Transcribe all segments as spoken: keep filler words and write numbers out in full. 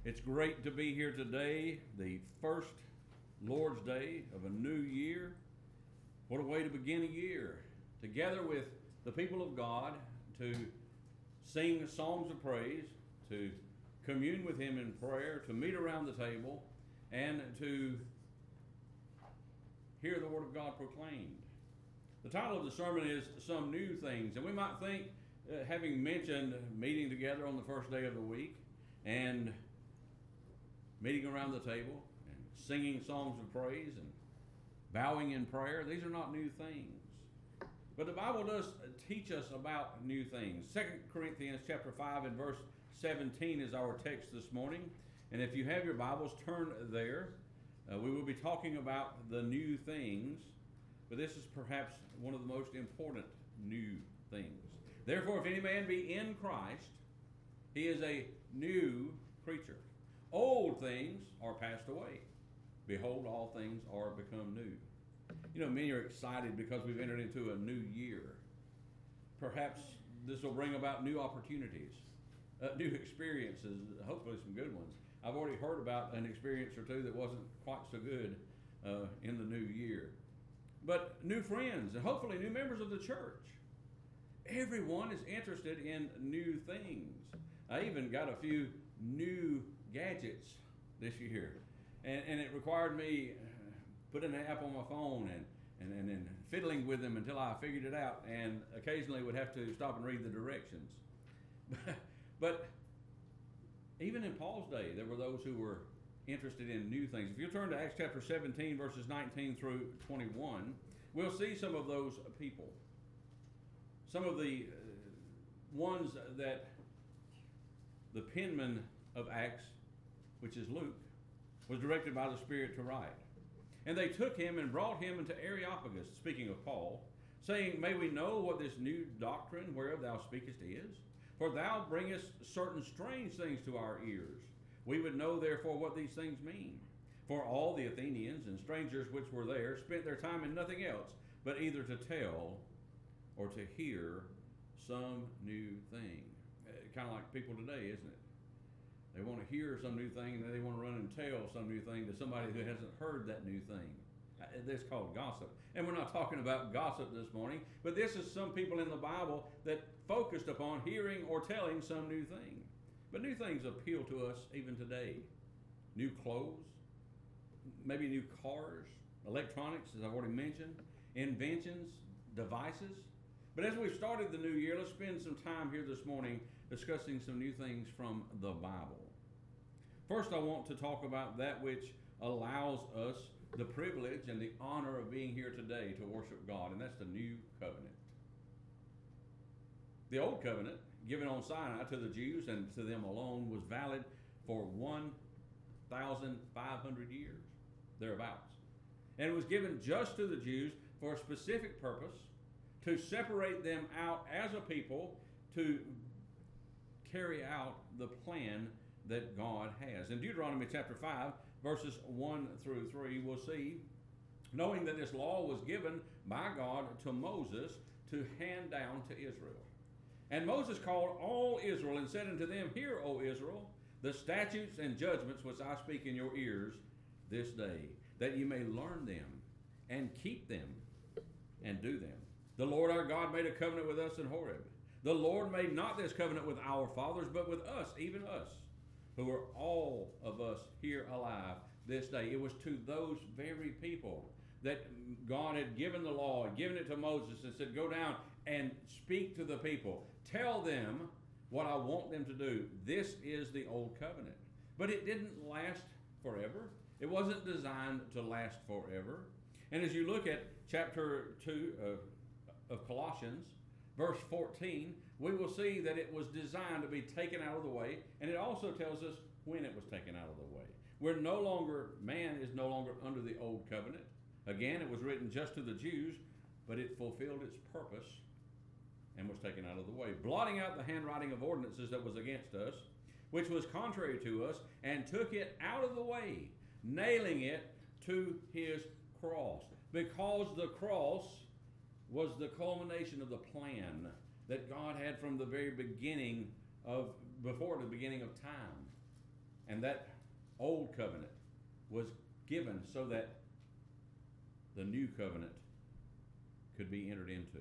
It's great to be here today, the first Lord's Day of a new year. What a way to begin a year. Together with the people of God to sing psalms of praise, to commune with Him in prayer, to meet around the table, and to hear the Word of God proclaimed. The title of the sermon is Some New Things, and we might think, uh, having mentioned meeting together on the first day of the week, and meeting around the table, and singing songs of praise, and bowing in prayer, these are not new things. But the Bible does teach us about new things. Second Corinthians chapter five and verse seventeen is our text this morning. And if you have your Bibles, turn there. Uh, we will be talking about the new things, but this is perhaps one of the most important new things. Therefore, if any man be in Christ, he is a new creature. Old things are passed away. Behold, all things are become new. You know, many are excited because we've entered into a new year. Perhaps this will bring about new opportunities, uh, new experiences, hopefully some good ones. I've already heard about an experience or two that wasn't quite so good uh, in the new year. But new friends and hopefully new members of the church. Everyone is interested in new things. I even got a few new gadgets this year. And, and it required me putting an app on my phone and, and, and, and fiddling with them until I figured it out, and occasionally would have to stop and read the directions. But even in Paul's day, there were those who were interested in new things. If you turn to Acts chapter seventeen, verses nineteen through twenty-one, we'll see some of those people. Some of the uh, ones that the penman of Acts, which is Luke, was directed by the Spirit to write. And they took him and brought him into Areopagus, speaking of Paul, saying, May we know what this new doctrine whereof thou speakest is? For thou bringest certain strange things to our ears. We would know therefore what these things mean. For all the Athenians and strangers which were there spent their time in nothing else, but either to tell or to hear some new thing. Uh, kind of like people today, isn't it? They want to hear some new thing, and then they want to run and tell some new thing to somebody who hasn't heard that new thing. That's called gossip. And we're not talking about gossip this morning, but this is some people in the Bible that focused upon hearing or telling some new thing. But new things appeal to us even today. New clothes, maybe new cars, electronics, as I've already mentioned, inventions, devices. But as we've started the new year, let's spend some time here this morning discussing some new things from the Bible. First, I want to talk about that which allows us the privilege and the honor of being here today to worship God, and that's the new covenant. The old covenant, given on Sinai to the Jews and to them alone, was valid for one thousand five hundred years, thereabouts. And it was given just to the Jews for a specific purpose, to separate them out as a people to carry out the plan that God has. In Deuteronomy chapter five, verses one through three, we'll see, knowing that this law was given by God to Moses to hand down to Israel. And Moses called all Israel and said unto them, Hear, O Israel, the statutes and judgments which I speak in your ears this day, that you may learn them and keep them and do them. The Lord our God made a covenant with us in Horeb. The Lord made not this covenant with our fathers, but with us, even us, who are all of us here alive this day. It was to those very people that God had given the law and given it to Moses and said, Go down and speak to the people. Tell them what I want them to do. This is the old covenant. But it didn't last forever. It wasn't designed to last forever. And as you look at chapter two of of Colossians, verse fourteen, we will see that it was designed to be taken out of the way, and it also tells us when it was taken out of the way. We're no longer, man is no longer under the old covenant. Again, it was written just to the Jews, but it fulfilled its purpose and was taken out of the way, blotting out the handwriting of ordinances that was against us, which was contrary to us, and took it out of the way, nailing it to his cross. Because the cross was the culmination of the plan that God had from the very beginning of, before the beginning of time. And that old covenant was given so that the new covenant could be entered into.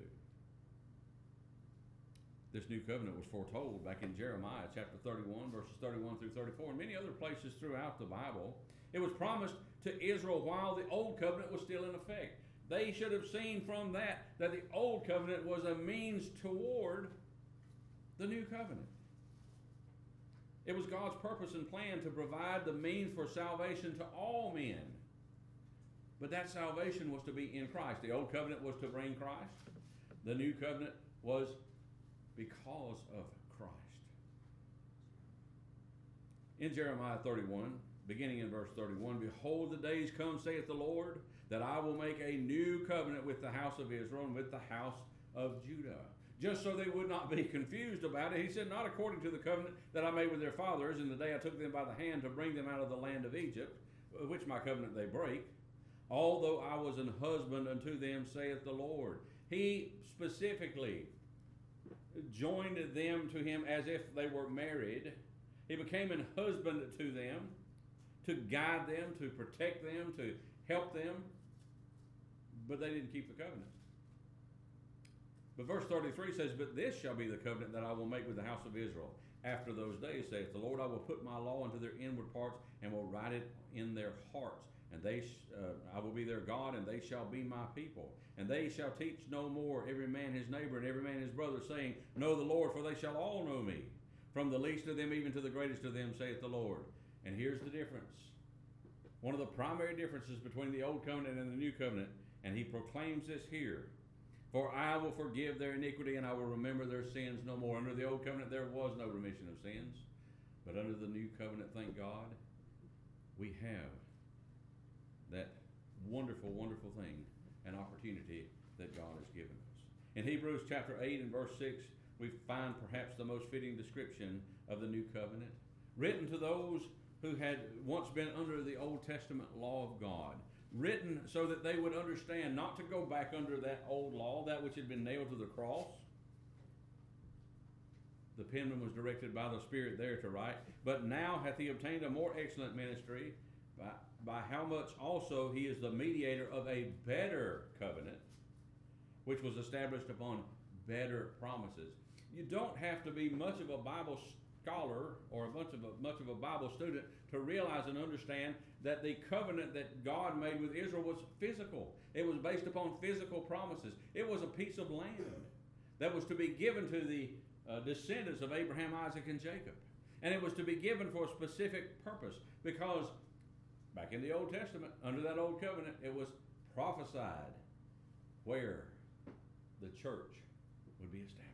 This new covenant was foretold back in Jeremiah chapter thirty-one, verses thirty-one through thirty-four, and many other places throughout the Bible. It was promised to Israel while the old covenant was still in effect. They should have seen from that that the old covenant was a means toward the new covenant. It was God's purpose and plan to provide the means for salvation to all men. But that salvation was to be in Christ. The old covenant was to bring Christ. The new covenant was because of Christ. In Jeremiah thirty-one, beginning in verse thirty-one, behold, the days come, saith the Lord, that I will make a new covenant with the house of Israel and with the house of Judah. Just so they would not be confused about it, he said, not according to the covenant that I made with their fathers in the day I took them by the hand to bring them out of the land of Egypt, which my covenant they break, although I was an husband unto them, saith the Lord. He specifically joined them to him as if they were married. He became an husband to them, to guide them, to protect them, to help them, but they didn't keep the covenant. But verse thirty-three says, but this shall be the covenant that I will make with the house of Israel. After those days, saith the Lord, I will put my law into their inward parts and will write it in their hearts. And they, sh- uh, I will be their God, and they shall be my people. And they shall teach no more every man his neighbor and every man his brother, saying, know the Lord, for they shall all know me. From the least of them even to the greatest of them, saith the Lord. And here's the difference. One of the primary differences between the old covenant and the new covenant, and he proclaims this here. For I will forgive their iniquity, and I will remember their sins no more. Under the old covenant, there was no remission of sins. But under the new covenant, thank God, we have that wonderful, wonderful thing, an opportunity that God has given us. In Hebrews chapter eight and verse six, we find perhaps the most fitting description of the new covenant, written to those who had once been under the Old Testament law of God, written so that they would understand not to go back under that old law, that which had been nailed to the cross. The penman was directed by the Spirit there to write, but now hath he obtained a more excellent ministry, by, by how much also he is the mediator of a better covenant, which was established upon better promises. You don't have to be much of a Bible scholar or a bunch of a, much of a Bible student to realize and understand that the covenant that God made with Israel was physical. It was based upon physical promises. It was a piece of land that was to be given to the uh, descendants of Abraham, Isaac, and Jacob. And it was to be given for a specific purpose, because back in the Old Testament, under that old covenant, it was prophesied where the church would be established.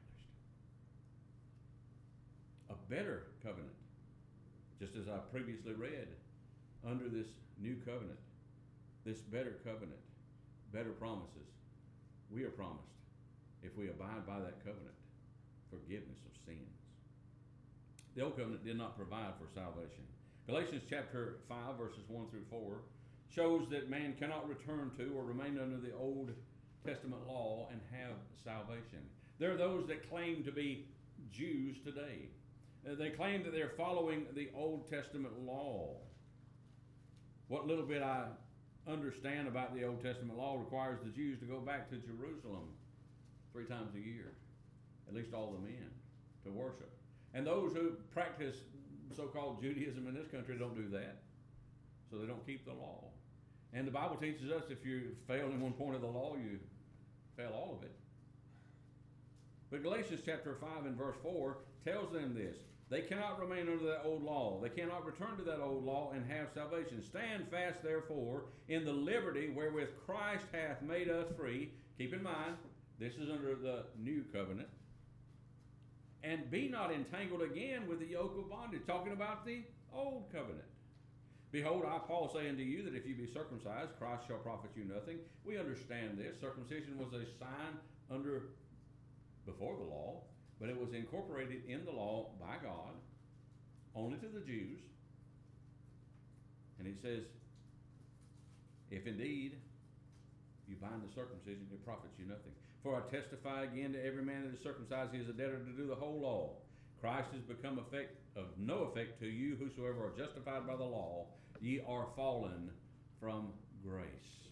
A better covenant, just as I previously read, under this new covenant, this better covenant, better promises, we are promised, if we abide by that covenant, forgiveness of sins. The old covenant did not provide for salvation. Galatians chapter five, verses one through four, shows that man cannot return to or remain under the Old Testament law and have salvation. There are those that claim to be Jews today. Uh, they claim that they're following the Old Testament law. What little bit I understand about the Old Testament law requires the Jews to go back to Jerusalem three times a year, at least all the men, to worship. And those who practice so-called Judaism in this country don't do that, so they don't keep the law. And the Bible teaches us if you fail in one point of the law, you fail all of it. But Galatians chapter five and verse four tells them this. They cannot remain under that old law. They cannot return to that old law and have salvation. Stand fast, therefore, in the liberty wherewith Christ hath made us free. Keep in mind, this is under the new covenant. And be not entangled again with the yoke of bondage. Talking about the old covenant. Behold, I, Paul, say unto you that if you be circumcised, Christ shall profit you nothing. We understand this. Circumcision was a sign under, before the law, but it was incorporated in the law by God, only to the Jews. And he says, if indeed you bind the circumcision, it profits you nothing. For I testify again to every man that is circumcised, he is a debtor to do the whole law. Christ has become effect of no effect to you whosoever are justified by the law, ye are fallen from grace.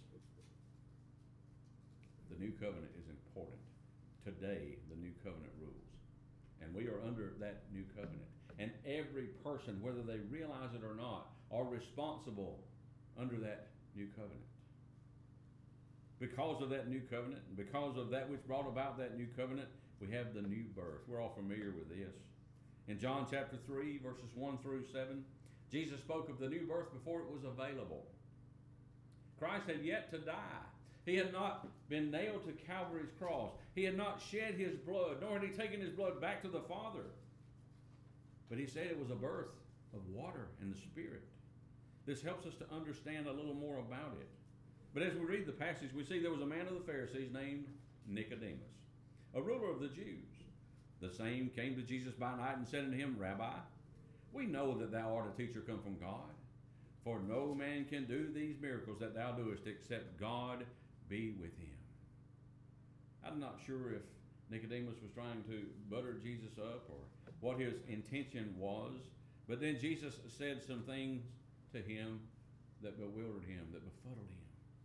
The new covenant is important. Today, the new covenant rules. And we are under that new covenant. And every person, whether they realize it or not, are responsible under that new covenant. Because of that new covenant, and because of that which brought about that new covenant, we have the new birth. We're all familiar with this. In John chapter three, verses one through seven, Jesus spoke of the new birth before it was available. Christ had yet to die. He had not been nailed to Calvary's cross. He had not shed his blood, nor had he taken his blood back to the Father. But he said it was a birth of water and the Spirit. This helps us to understand a little more about it. But as we read the passage, we see there was a man of the Pharisees named Nicodemus, a ruler of the Jews. The same came to Jesus by night and said unto him, Rabbi, we know that thou art a teacher come from God, for no man can do these miracles that thou doest except God be with him. I'm not sure if Nicodemus was trying to butter Jesus up or what his intention was, but then Jesus said some things to him that bewildered him, that befuddled him.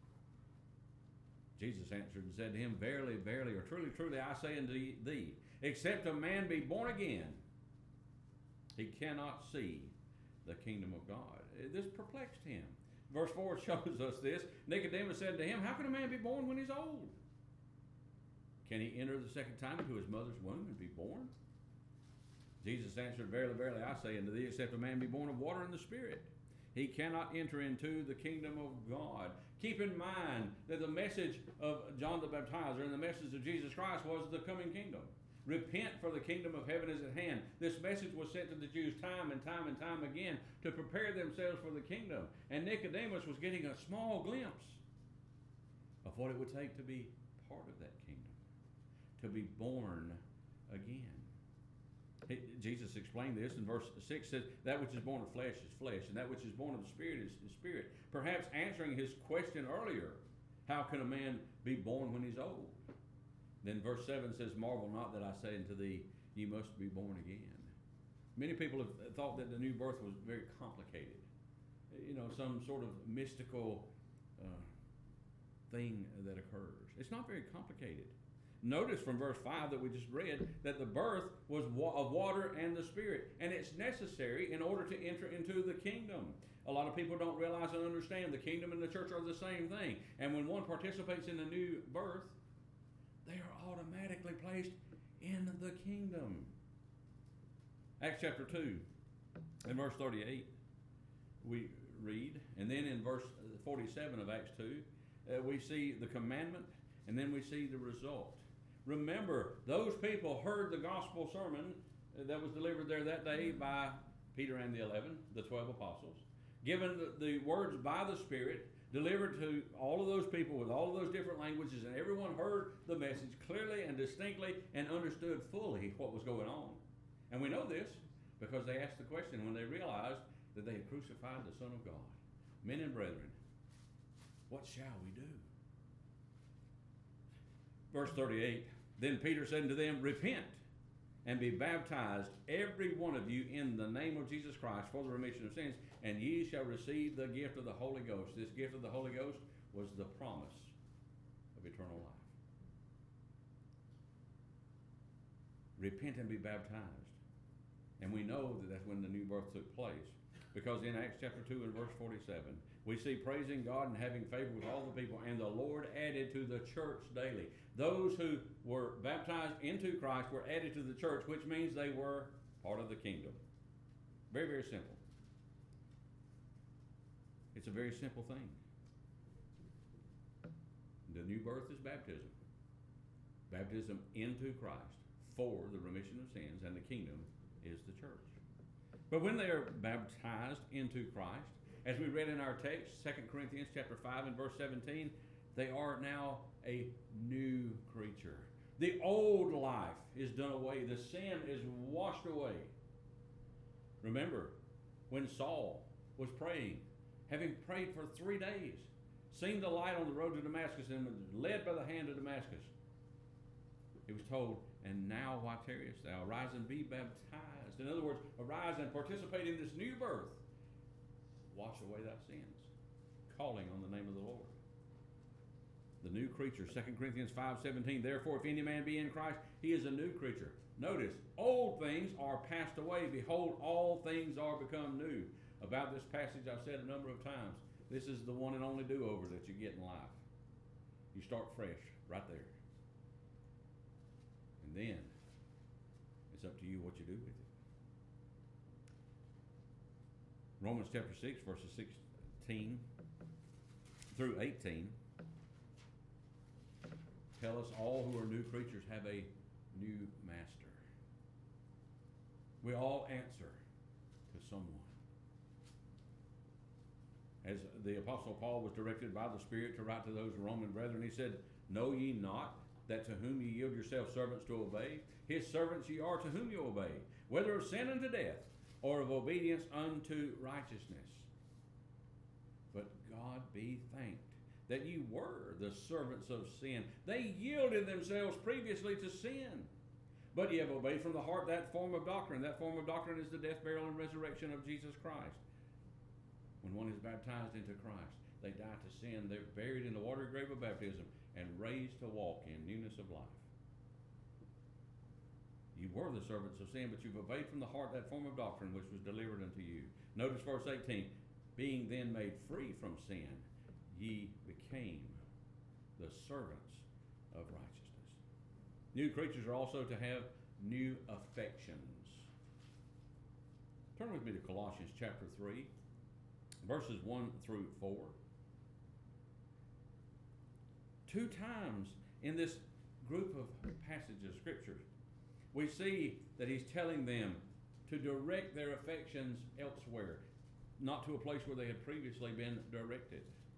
Jesus answered and said to him, Verily, verily, or truly, truly, I say unto thee, except a man be born again, he cannot see the kingdom of God. This perplexed him. Verse four shows us this. Nicodemus said to him, How can a man be born when he's old? Can he enter the second time into his mother's womb and be born? Jesus answered, Verily, verily, I say unto thee, except a man be born of water and the Spirit, he cannot enter into the kingdom of God. Keep in mind that the message of John the Baptizer and the message of Jesus Christ was the coming kingdom. Repent, for the kingdom of heaven is at hand. This message was sent to the Jews time and time and time again to prepare themselves for the kingdom. And Nicodemus was getting a small glimpse of what it would take to be part of that kingdom, to be born again. He, Jesus explained this in verse six, says, That which is born of flesh is flesh, and that which is born of the Spirit is, is spirit. Perhaps answering his question earlier, how can a man be born when he's old? Then verse seven says, Marvel not that I say unto thee, ye must be born again. Many people have thought that the new birth was very complicated. You know, some sort of mystical uh, thing that occurs. It's not very complicated. Notice from verse five that we just read that the birth was wa- of water and the Spirit. And it's necessary in order to enter into the kingdom. A lot of people don't realize and understand the kingdom and the church are the same thing. And when one participates in the new birth, they are automatically placed in the kingdom. Acts chapter two, in verse thirty-eight, we read, and then in verse forty-seven of Acts two, uh, we see the commandment, and then we see the result. Remember, those people heard the gospel sermon that was delivered there that day by Peter and the eleven, the twelve apostles, given the, the words by the Spirit, delivered to all of those people with all of those different languages, and everyone heard the message clearly and distinctly and understood fully what was going on. And we know this because they asked the question when they realized that they had crucified the Son of God. Men and brethren, what shall we do? Verse thirty-eight, Then Peter said unto them, Repent and be baptized, every one of you, in the name of Jesus Christ for the remission of sins, and ye shall receive the gift of the Holy Ghost. This gift of the Holy Ghost was the promise of eternal life. Repent and be baptized. And we know that that's when the new birth took place. Because in Acts chapter two and verse forty-seven, we see praising God and having favor with all the people, and the Lord added to the church daily. Those who were baptized into Christ were added to the church, which means they were part of the kingdom. Very, very simple. It's a very simple thing. The new birth is baptism. Baptism into Christ for the remission of sins, and the kingdom is the church. But when they are baptized into Christ, as we read in our text, Second Corinthians chapter five and verse seventeen, they are now a new creature. The old life is done away. The sin is washed away. Remember, when Saul was praying, having prayed for three days, seen the light on the road to Damascus and was led by the hand to Damascus, he was told, And now why tarriest thou? Arise and be baptized. In other words, arise and participate in this new birth. Wash away thy sins, calling on the name of the Lord. The new creature, Second Corinthians five seventeen. Therefore, if any man be in Christ, he is a new creature. Notice, old things are passed away. Behold, all things are become new. About this passage I've said a number of times. This is the one and only do-over that you get in life. You start fresh right there. And then it's up to you what you do with it. Romans chapter six, verses sixteen through eighteen tell us all who are new creatures have a new master. We all answer to someone. As the Apostle Paul was directed by the Spirit to write to those Roman brethren, he said, Know ye not that to whom ye yield yourselves servants to obey, his servants ye are to whom you obey, whether of sin unto death, or of obedience unto righteousness. But God be thanked that ye were the servants of sin. They yielded themselves previously to sin. But ye have obeyed from the heart that form of doctrine. That form of doctrine is the death, burial, and resurrection of Jesus Christ. When one is baptized into Christ, they die to sin. They're buried in the watery grave of baptism and raised to walk in newness of life. You were the servants of sin, but you've obeyed from the heart that form of doctrine which was delivered unto you. Notice verse eighteen. Being then made free from sin, ye became the servants of righteousness. New creatures are also to have new affections. Turn with me to Colossians chapter three, verses one through four. Two times in this group of passages of Scripture, we see that he's telling them to direct their affections elsewhere, not to a place where they had previously been directed.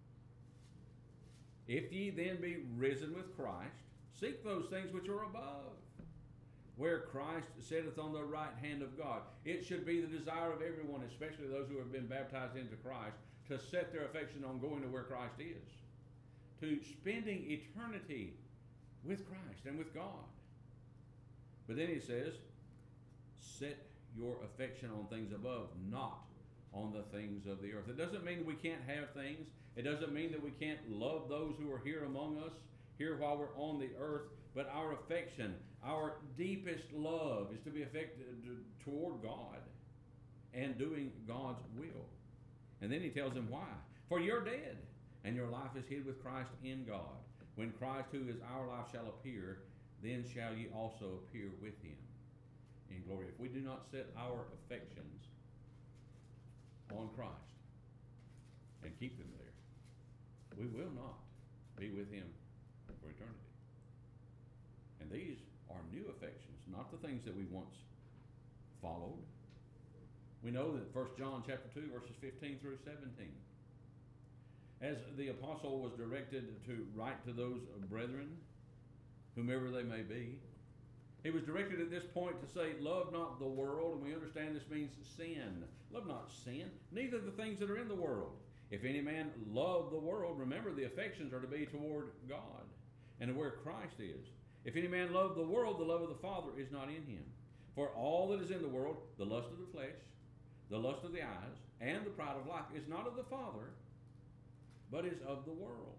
If ye then be risen with Christ, seek those things which are above, where Christ sitteth on the right hand of God. It should be the desire of everyone, especially those who have been baptized into Christ, to set their affection on going to where Christ is, to spending eternity with Christ and with God. But then he says, set your affection on things above, not on the things of the earth. It doesn't mean we can't have things. It doesn't mean that we can't love those who are here among us, here while we're on the earth. But our affection, our deepest love is to be affected toward God and doing God's will. And then he tells them why. For you're dead, and your life is hid with Christ in God. When Christ, who is our life, shall appear, then shall ye also appear with him in glory. If we do not set our affections on Christ and keep them there, we will not be with him for eternity. And these are new affections, not the things that we once followed. We know that First John chapter two, verses fifteen through seventeen. As the apostle was directed to write to those brethren, whomever they may be, he was directed at this point to say, love not the world, and we understand this means sin. Love not sin, neither the things that are in the world. If any man love the world, remember the affections are to be toward God and where Christ is. If any man love the world, the love of the Father is not in him. For all that is in the world, the lust of the flesh, the lust of the eyes, and the pride of life, is not of the Father, but is of the world.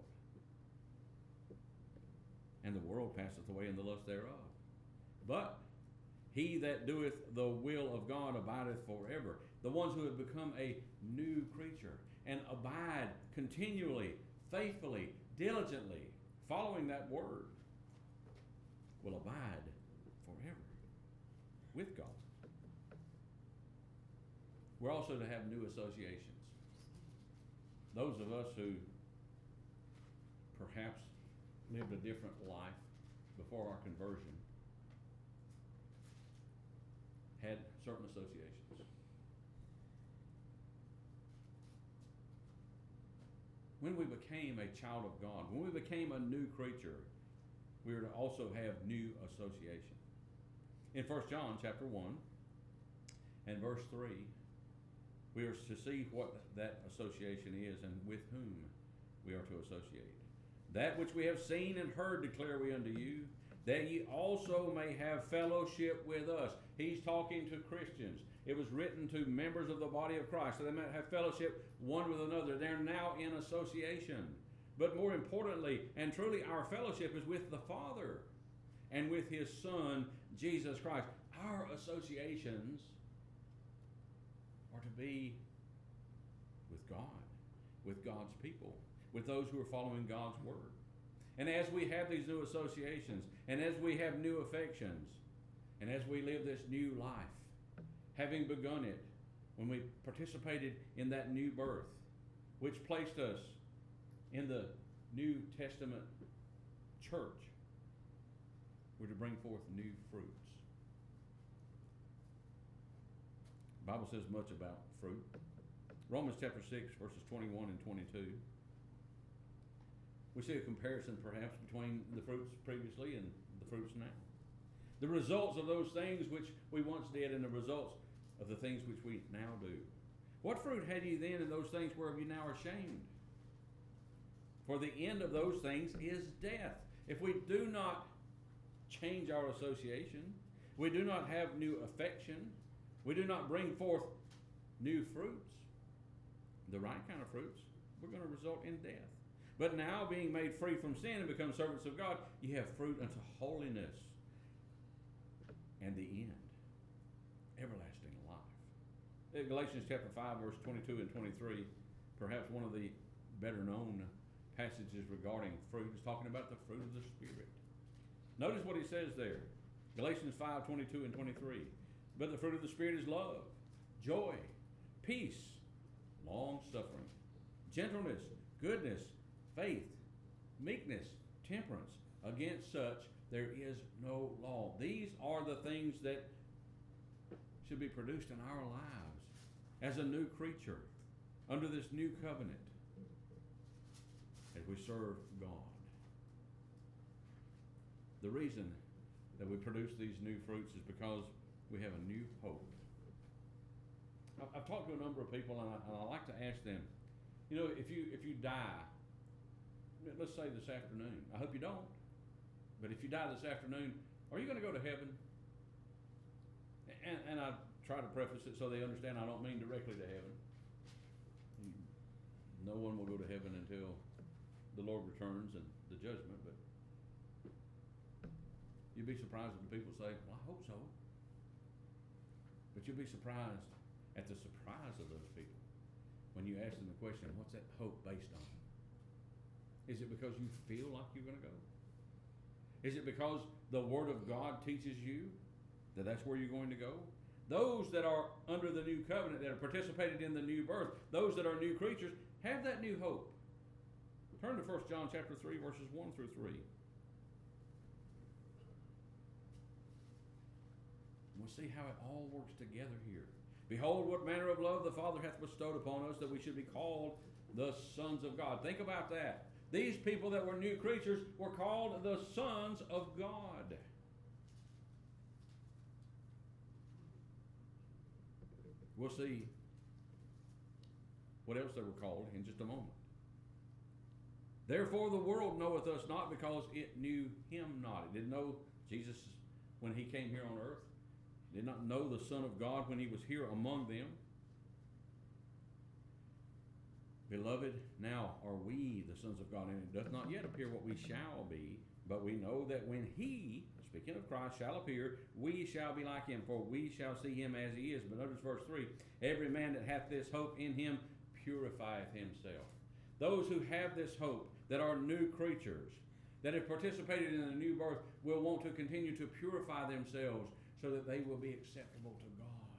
And the world passeth away, and the lust thereof. But he that doeth the will of God abideth forever. The ones who have become a new creature and abide continually, faithfully, diligently, following that word, will abide forever with God. We're also to have new associations. Those of us who perhaps lived a different life before our conversion had certain associations. When we became a child of God, when we became a new creature, we are to also have new association. In First John chapter one and verse three, we are to see what that association is and with whom we are to associate. That which we have seen and heard declare we unto you, that ye also may have fellowship with us. He's talking to Christians. It was written to members of the body of Christ, so they might have fellowship one with another. They're now in association. But more importantly, and truly, our fellowship is with the Father and with His Son, Jesus Christ. Our associations are to be with God, with God's people, with those who are following God's Word. And as we have these new associations, and as we have new affections, and as we live this new life, having begun it when we participated in that new birth, which placed us in the New Testament church, we're to bring forth new fruits. The Bible says much about fruit. Romans chapter six, verses twenty-one and twenty-two. We see a comparison perhaps between the fruits previously and the fruits now. The results of those things which we once did and the results of the things which we now do. What fruit had ye then in those things whereof ye now are ashamed? For the end of those things is death. If we do not change our association, we do not have new affection, we do not bring forth new fruits, the right kind of fruits, we're going to result in death. But now, being made free from sin and become servants of God, you have fruit unto holiness and the end, everlasting life. In Galatians chapter five, verse twenty-two and twenty-three, perhaps one of the better known passages regarding fruit, is talking about the fruit of the Spirit. Notice what he says there. Galatians five, twenty-two and twenty-three. But the fruit of the Spirit is love, joy, peace, long-suffering, gentleness, goodness, faith, meekness, temperance. Against such there is no law. These are the things that should be produced in our lives as a new creature under this new covenant as we serve God. The reason that we produce these new fruits is because we have a new hope. I've talked to a number of people, and I, and I like to ask them, you know, if you if you die, let's say this afternoon, I hope you don't, but if you die this afternoon, are you going to go to heaven? And, and I try to preface it so they understand I don't mean directly to heaven. No one will go to heaven until the Lord returns and the judgment, but you'd be surprised if the people say, well, I hope so. But you'll be surprised at the surprise of those people when you ask them the question, what's that hope based on? Is it because you feel like you're going to go? Is it because the Word of God teaches you that that's where you're going to go? Those that are under the new covenant, that have participated in the new birth, those that are new creatures, have that new hope. Turn to First John chapter three, verses one through three. We'll see how it all works together here. Behold, what manner of love the Father hath bestowed upon us, that we should be called the sons of God. Think about that. These people that were new creatures were called the sons of God. We'll see what else they were called in just a moment. Therefore the world knoweth us not, because it knew him not. It didn't know Jesus when he came here on earth. It did not know the Son of God when he was here among them. Beloved, now are we the sons of God, and it doth not yet appear what we shall be, but we know that when he, speaking of Christ, shall appear, we shall be like him, for we shall see him as he is. But notice verse three, every man that hath this hope in him purifieth himself. Those who have this hope, that are new creatures, that have participated in the new birth, will want to continue to purify themselves so that they will be acceptable to God.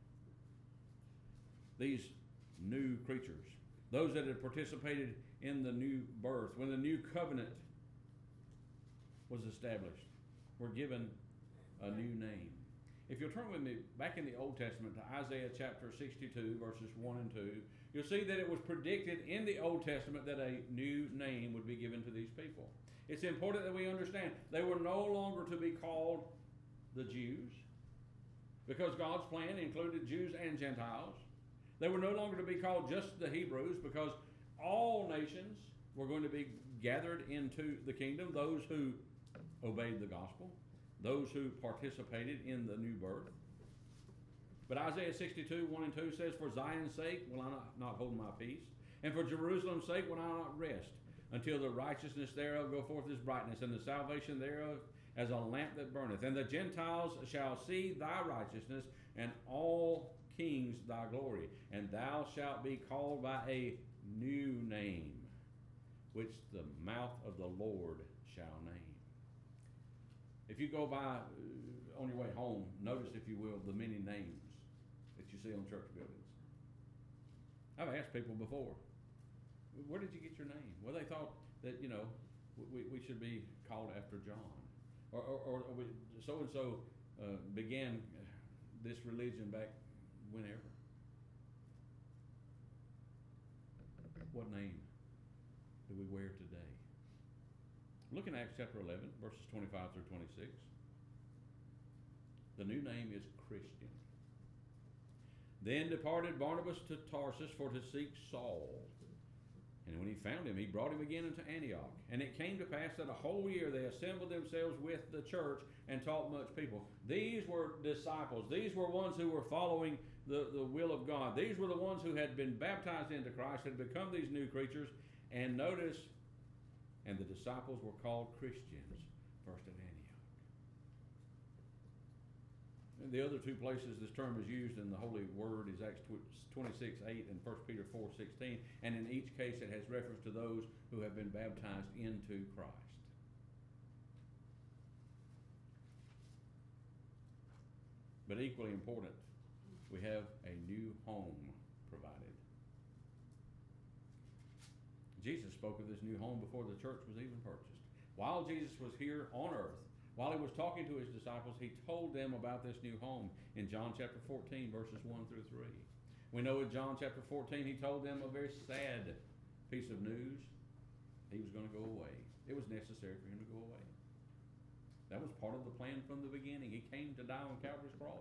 These new creatures, those that have participated in the new birth, when the new covenant was established, were given a new name. If you'll turn with me back in the Old Testament to Isaiah chapter sixty-two, verses one and two, you'll see that it was predicted in the Old Testament that a new name would be given to these people. It's important that we understand they were no longer to be called the Jews, because God's plan included Jews and Gentiles. They were no longer to be called just the Hebrews, because all nations were going to be gathered into the kingdom, those who obeyed the gospel, those who participated in the new birth. But Isaiah sixty-two, one and two says, For Zion's sake will I not, not hold my peace, and for Jerusalem's sake will I not rest, until the righteousness thereof go forth as brightness, and the salvation thereof as a lamp that burneth. And the Gentiles shall see thy righteousness, and all kings thy glory. And thou shalt be called by a new name, which the mouth of the Lord shall name. If you go by uh, on your way home, notice, if you will, the many names that you see on church buildings. I've asked people before, where did you get your name? Well, they thought that, you know, we, we should be called after John. Or, or, or, or we, so-and-so uh, began this religion back whenever. What name do we wear today? Look in Acts chapter eleven, verses twenty-five through twenty-six. The new name is Christian. Then departed Barnabas to Tarsus for to seek Saul. And when he found him, he brought him again into Antioch. And it came to pass that a whole year they assembled themselves with the church and taught much people. These were disciples. These were ones who were following the, the will of God. These were the ones who had been baptized into Christ, had become these new creatures. And notice, and the disciples were called Christians, first at Antioch. And the other two places this term is used in the Holy Word is Acts twenty-six eight and First Peter four sixteen, and in each case it has reference to those who have been baptized into Christ. But equally important, we have a new home provided. Jesus spoke of this new home before the church was even purchased. While Jesus was here on earth, while he was talking to his disciples, he told them about this new home in John chapter fourteen, verses one through three. We know in John chapter fourteen, he told them a very sad piece of news. He was going to go away. It was necessary for him to go away. That was part of the plan from the beginning. He came to die on Calvary's cross.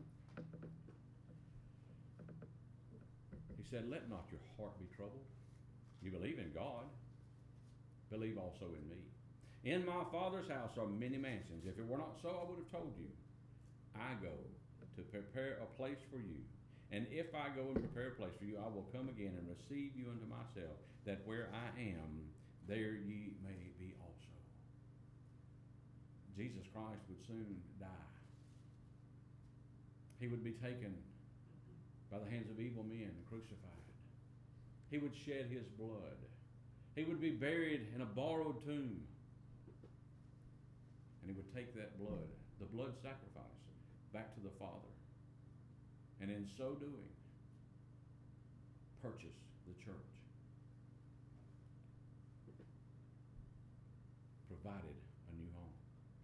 He said, let not your heart be troubled. You believe in God, believe also in me. In my Father's house are many mansions. If it were not so, I would have told you. I go to prepare a place for you. And if I go and prepare a place for you, I will come again and receive you unto myself, that where I am, there ye may be also. Jesus Christ would soon die. He would be taken by the hands of evil men and crucified. He would shed his blood. He would be buried in a borrowed tomb. And he would take that blood, the blood sacrifice, back to the Father. And in so doing, purchase the church. Provided a new home.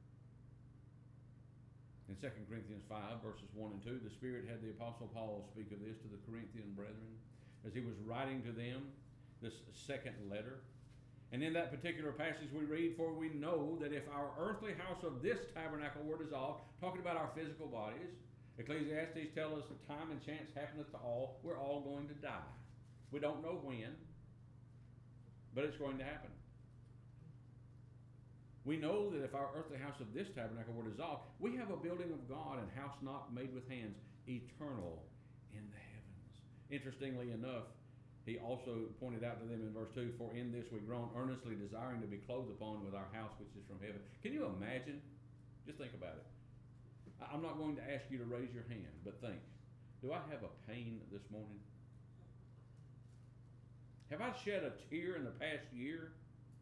In Second Corinthians five, verses one and two, the Spirit had the Apostle Paul speak of this to the Corinthian brethren as he was writing to them this second letter. And in that particular passage we read, for we know that if our earthly house of this tabernacle were dissolved, talking about our physical bodies, Ecclesiastes tells us that time and chance happeneth to all. We're all going to die. We don't know when, but it's going to happen. We know that if our earthly house of this tabernacle were dissolved, we have a building of God, and house not made with hands, eternal in the heavens. Interestingly enough, he also pointed out to them in verse two, for in this we groan, earnestly desiring to be clothed upon with our house which is from heaven. Can you imagine? Just think about it. I'm not going to ask you to raise your hand, but think. Do I have a pain this morning? Have I shed a tear in the past year?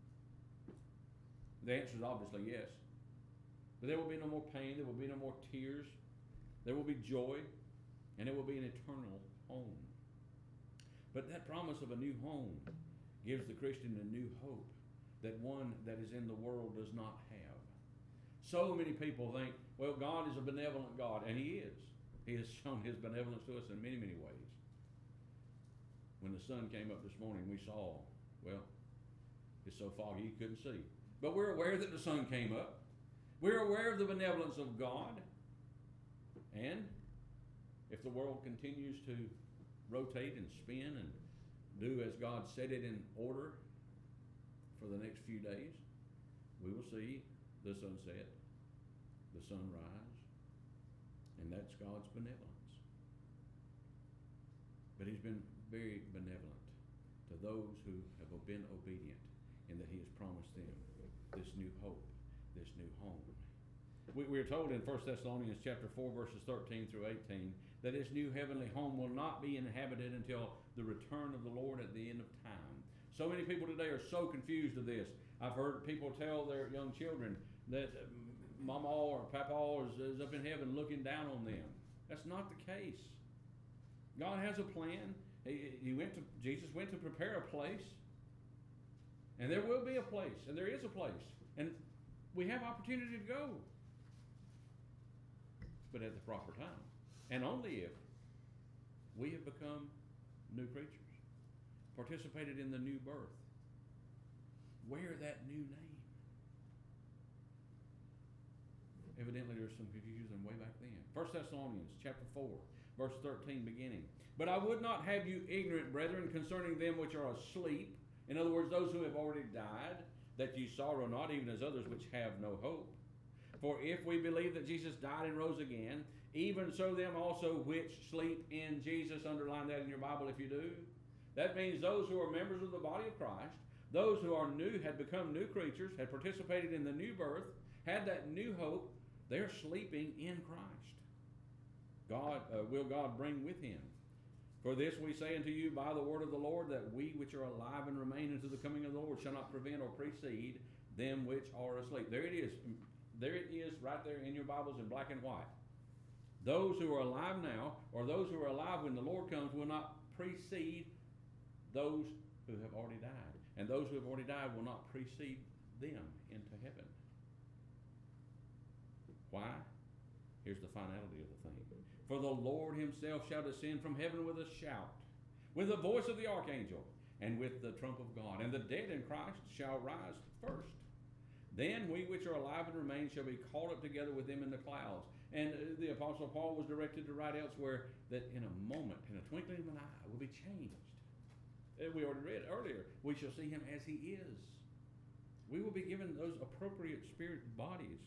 The answer is obviously yes. But there will be no more pain. There will be no more tears. There will be joy. And it will be an eternal home. But that promise of a new home gives the Christian a new hope that one that is in the world does not have. So many people think, well, God is a benevolent God, and he is. He has shown his benevolence to us in many, many ways. When the sun came up this morning, we saw, well, it's so foggy you couldn't see. But we're aware that the sun came up. We're aware of the benevolence of God. And if the world continues to rotate and spin and do as God set it in order for the next few days, we will see the sunset, the sunrise, and that's God's benevolence. But He's been very benevolent to those who have been obedient, in that He has promised them this new hope, this new home. We, we are told in First Thessalonians chapter four, verses thirteen through eighteen, that this new heavenly home will not be inhabited until the return of the Lord at the end of time. So many people today are so confused of this. I've heard people tell their young children that Mama or Papa is, is up in heaven looking down on them. That's not the case. God has a plan. He, he went to Jesus went to prepare a place, and there will be a place, and there is a place, and we have opportunity to go, but at the proper time, and only if we have become new creatures, participated in the new birth, wear that new name. Evidently, there's some confusion way back then. First Thessalonians chapter four, verse thirteen, beginning. But I would not have you ignorant, brethren, concerning them which are asleep. In other words, those who have already died, that ye sorrow not, even as others which have no hope. For if we believe that Jesus died and rose again, even so them also which sleep in Jesus, underline that in your Bible if you do. That means those who are members of the body of Christ, those who are new, had become new creatures, had participated in the new birth, had that new hope, they're sleeping in Christ. God uh, will God bring with Him. For this we say unto you by the word of the Lord, that we which are alive and remain unto the coming of the Lord shall not prevent or precede them which are asleep. There it is. There it is right there in your Bibles in black and white. Those who are alive now, or those who are alive when the Lord comes, will not precede those who have already died. And those who have already died will not precede them into heaven. Why? Here's the finality of the thing. For the Lord Himself shall descend from heaven with a shout, with the voice of the archangel, and with the trump of God. And the dead in Christ shall rise first. Then we which are alive and remain shall be caught up together with them in the clouds. And the Apostle Paul was directed to write elsewhere that in a moment, in a twinkling of an eye, will be changed. We already read earlier, we shall see Him as He is. We will be given those appropriate spirit bodies.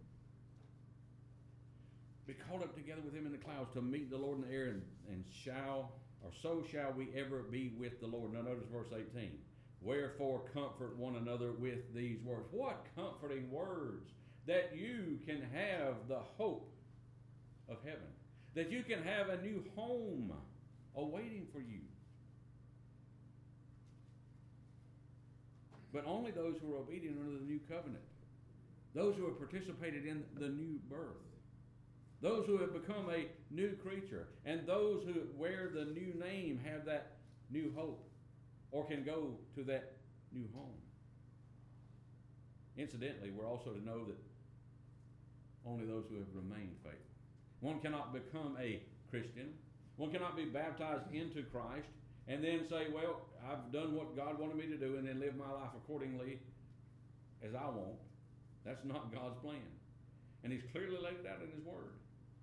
Be caught up together with Him in the clouds to meet the Lord in the air, and, and shall, or so shall we ever be with the Lord. Now notice verse eighteen. Wherefore comfort one another with these words. What comforting words! That you can have the hope of heaven. That you can have a new home awaiting for you. But only those who are obedient under the new covenant. Those who have participated in the new birth. Those who have become a new creature, and those who wear the new name have that new hope, or can go to that new home. Incidentally, we're also to know that only those who have remained faithful. One cannot become a Christian. One cannot be baptized into Christ and then say, well, I've done what God wanted me to do, and then live my life accordingly as I want. That's not God's plan. And He's clearly laid it out in His Word.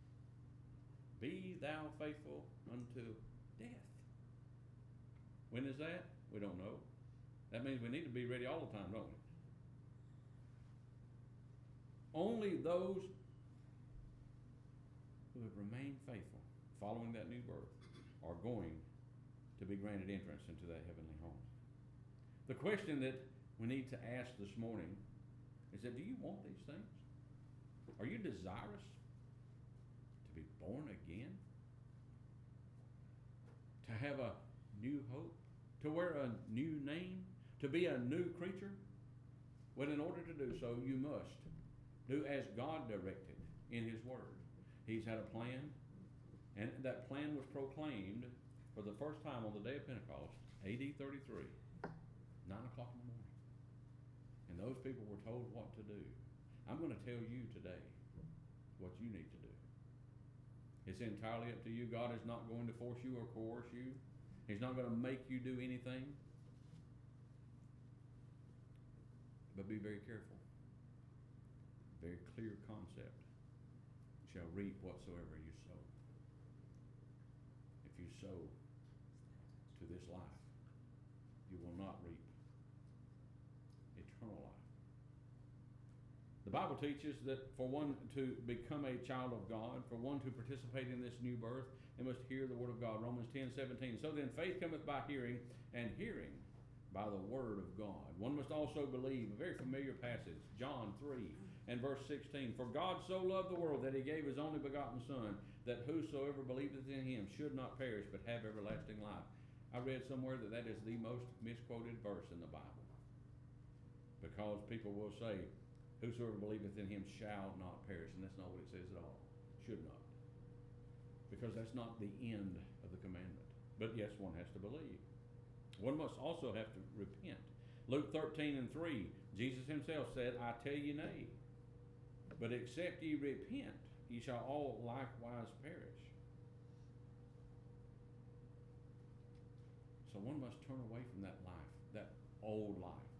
Be thou faithful unto death. When is that? We don't know. That means we need to be ready all the time, don't we? Only those who have remained faithful following that new birth are going to be granted entrance into that heavenly home. The question that we need to ask this morning is that, do you want these things? Are you desirous to be born again? To have a new hope? To wear a new name? To be a new creature? Well, in order to do so, you must do as God directed in His Word. He's had a plan, and that plan was proclaimed for the first time on the day of Pentecost, A D thirty-three, nine o'clock in the morning. And those people were told what to do. I'm going to tell you today what you need to do. It's entirely up to you. God is not going to force you or coerce you. He's not going to make you do anything. But be very careful. Very clear concept. You shall reap whatsoever you sow. If you sow to this life, you will not reap eternal life. The Bible teaches that for one to become a child of God, for one to participate in this new birth, they must hear the word of God. Romans ten seventeen. So then faith cometh by hearing, and hearing by the word of God. One must also believe, a very familiar passage, John three and verse sixteen. For God so loved the world that he gave his only begotten Son, that whosoever believeth in him should not perish, but have everlasting life. I read somewhere that that is the most misquoted verse in the Bible. Because people will say, whosoever believeth in him shall not perish, and that's not what it says at all. Should not. Because that's not the end of the commandment. But yes, one has to believe. One must also have to repent. Luke thirteen and three, Jesus himself said, I tell you nay, but except ye repent, ye shall all likewise perish. So one must turn away from that life, that old life,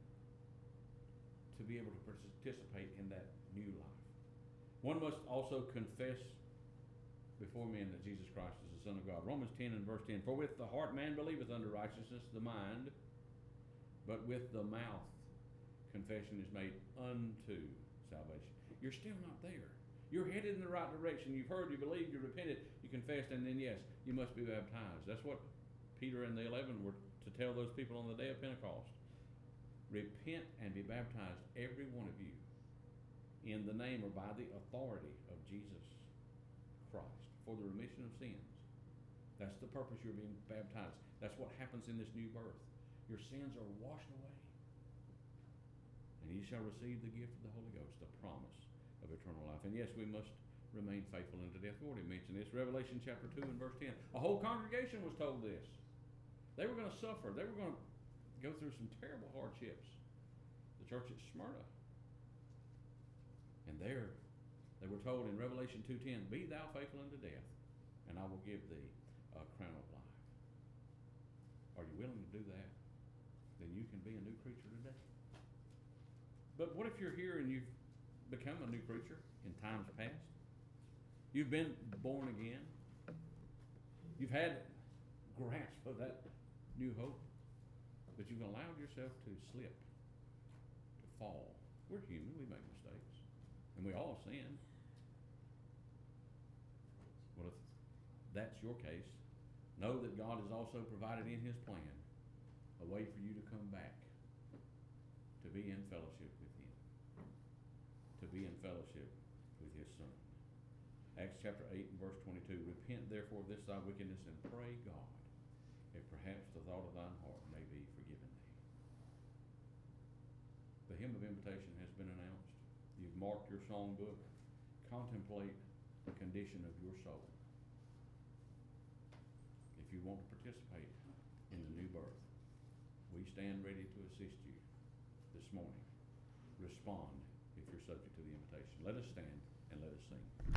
to be able to participate in that new life. One must also confess before men that Jesus Christ is the Son of God. Romans ten and verse ten. For with the heart man believeth unto righteousness, the mind, but with the mouth confession is made unto salvation. You're still not there. You're headed in the right direction. You've heard, you believed, you repented, you confessed, and then yes, you must be baptized. That's what Peter and the eleven were to tell those people on the day of Pentecost. Repent and be baptized, every one of you, in the name or by the authority of Jesus Christ, for the remission of sins. That's the purpose you're being baptized. That's what happens in this new birth. Your sins are washed away. And ye shall receive the gift of the Holy Ghost, the promise of eternal life. And yes, we must remain faithful unto death. We already mentioned this. Revelation chapter two and verse ten. A whole congregation was told this. They were going to suffer. They were going to go through some terrible hardships. The church at Smyrna. And there, they were told in Revelation two ten, be thou faithful unto death, and I will give thee a crown of life. Are you willing to do that? Then you can be a new creature today. But what if you're here and you've become a new creature in times past? You've been born again. You've had grasp of that new hope. But you've allowed yourself to slip, to fall. We're human. We make mistakes. And we all sin. Well, if that's your case, know that God has also provided in his plan a way for you to come back, to be in fellowship with him, to be in fellowship with his Son. Acts chapter eight and verse twenty-two, repent therefore of this thy wickedness, and pray God, if perhaps the thought of thine heart may be forgiven thee. The hymn of invitation has been announced. You've marked your songbook. Contemplate the condition of your soul. If you want to participate in the new birth, we stand ready to assist you this morning. Respond if you're subject to the invitation. Let us stand and let us sing.